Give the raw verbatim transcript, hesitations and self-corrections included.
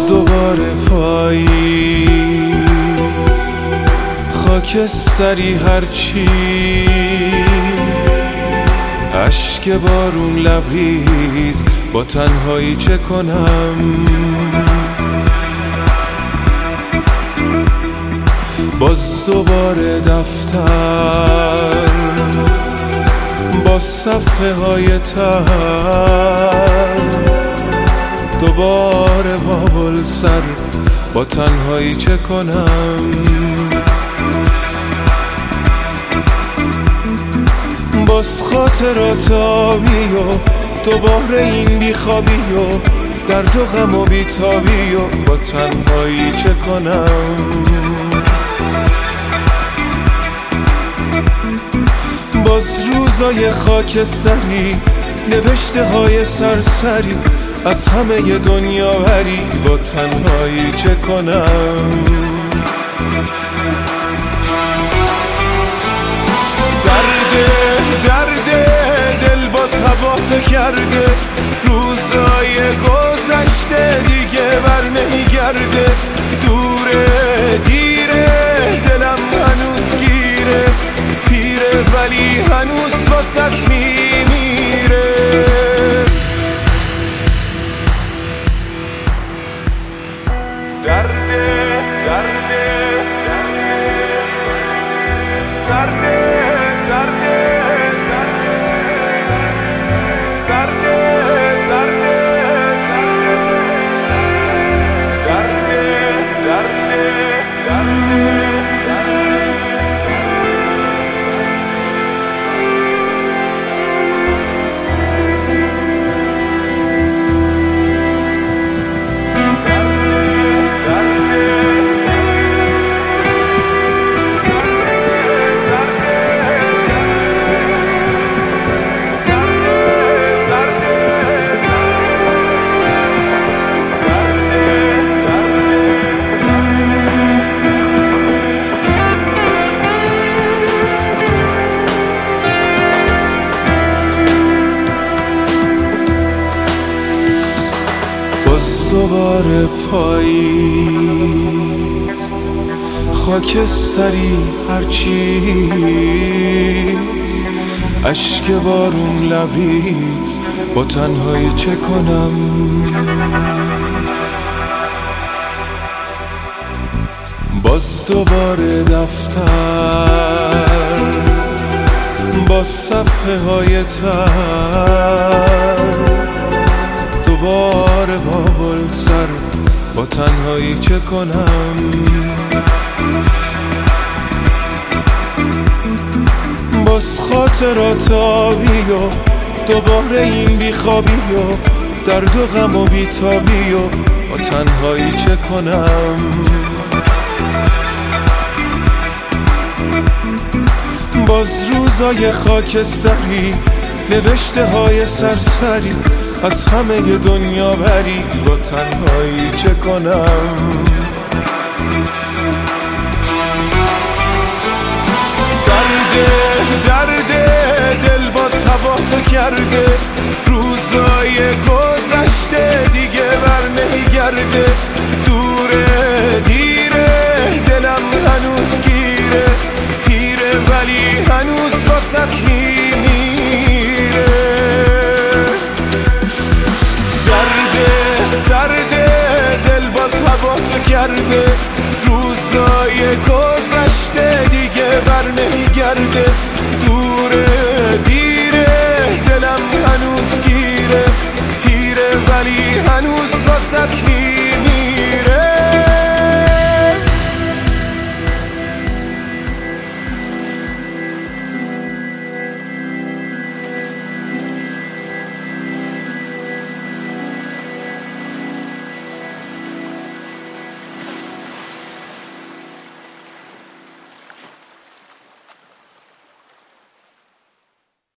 دوباره پاییز، خاکستری هر چیز، اشک بارون لبریز، با تنهایی چه کنم؟ باز دوباره دفتر با صفحه های تر، دوباره بابل سر، با تنهایی چه کنم؟ باز خاطرات آبی و دوباره این بیخوابی و درد و غم و بیتابی و با تنهایی چه کنم؟ باز روزای خاکستری، نوشته های سرسری، از همه ی دنیا بری، با تنهایی چه کنم؟ سرده درده دل باز هواتو کرده، روزای گذشته دیگه بر نمیگرده، دوره دیره دلم هنوز گیره، پیره ولی هنوز واسط میمیره. درده درده درده درده دوباره پاییز، خاکستری هر چیز، اشک بارون لبریز، با تنهایی چه کنم؟ باز دوباره دفتر با صفحه های تر، دوباره بابل سر، با تنهایی چه کنم؟ باز خاطرات آبی و دوباره این بیخوابی و درد و غم و بیتابی و با تنهایی چه کنم؟ باز روزای خاکستری، نوشته های سرسری، از همه ی دنیا بری، با تنهایی چه کنم؟ سرده درده دل باز هواتو کرده، روزای گذشته دیگه بر نمیگرده، دوره دیره دلم هنوز گیره، پیره ولی هنوز واسط میمیره. سرده دل باز هواتو کرده، روزای گذشته دیگه بر نمیگرده،